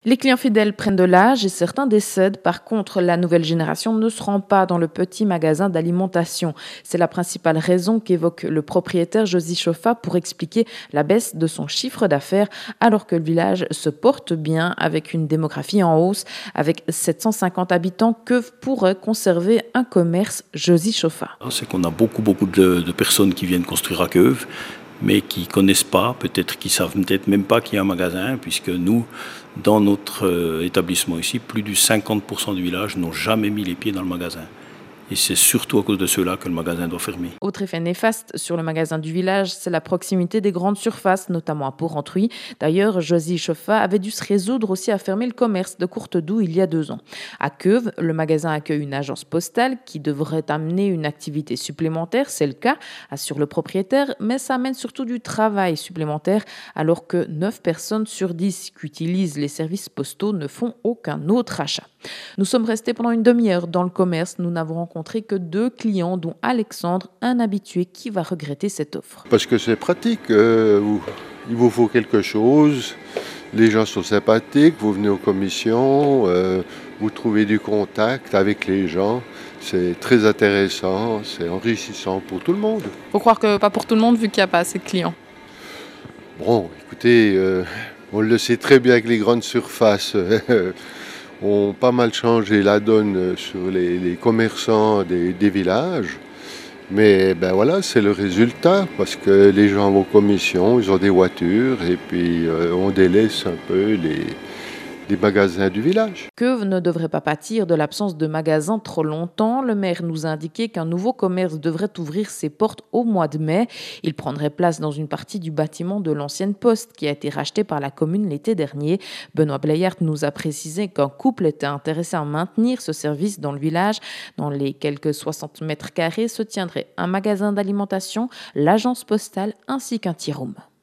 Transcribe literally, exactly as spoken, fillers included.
Les clients fidèles prennent de l'âge et certains décèdent. Par contre, la nouvelle génération ne se rend pas dans le petit magasin d'alimentation. C'est la principale raison qu'évoque le propriétaire Josie Choffa pour expliquer la baisse de son chiffre d'affaires, alors que le village se porte bien avec une démographie en hausse. Avec sept cent cinquante habitants, que pourrait conserver un commerce Josie Choffa? C'est qu'on a beaucoup, beaucoup de, de personnes qui viennent construire à Queuve, mais qui ne connaissent pas, peut-être qui ne savent peut-être même pas qu'il y a un magasin, puisque nous, dans notre euh, établissement ici, plus de cinquante pour cent du village n'ont jamais mis les pieds dans le magasin. Et c'est surtout à cause de cela que le magasin doit fermer. Autre effet néfaste sur le magasin du village, c'est la proximité des grandes surfaces, notamment à Port-Rentruy. D'ailleurs, Josie Choffa avait dû se résoudre aussi à fermer le commerce de Courtedoux il y a deux ans. À Queuve, le magasin accueille une agence postale qui devrait amener une activité supplémentaire, c'est le cas, assure le propriétaire, mais ça amène surtout du travail supplémentaire, alors que neuf personnes sur dix qui utilisent les services postaux ne font aucun autre achat. Nous sommes restés pendant une demi-heure dans le commerce, nous n'avons rencontré que deux clients, dont Alexandre, un habitué qui va regretter cette offre. Parce que c'est pratique, euh, vous, il vous faut quelque chose, les gens sont sympathiques, vous venez aux commissions, euh, vous trouvez du contact avec les gens, c'est très intéressant, c'est enrichissant pour tout le monde. Faut croire que pas pour tout le monde vu qu'il n'y a pas assez de clients. Bon, écoutez, euh, on le sait très bien que les grandes surfaces ont pas mal changé la donne sur les, les commerçants des, des villages. Mais ben voilà, c'est le résultat, parce que les gens vont aux commissions, ils ont des voitures, et puis euh, on délaisse un peu les, les magasins du village. Queuve ne devrait pas pâtir de l'absence de magasins trop longtemps. Le maire nous a indiqué qu'un nouveau commerce devrait ouvrir ses portes au mois de mai. Il prendrait place dans une partie du bâtiment de l'ancienne poste qui a été racheté par la commune l'été dernier. Benoît Blayart nous a précisé qu'un couple était intéressé à maintenir ce service dans le village. Dans les quelques soixante mètres carrés se tiendrait un magasin d'alimentation, l'agence postale ainsi qu'un tea room.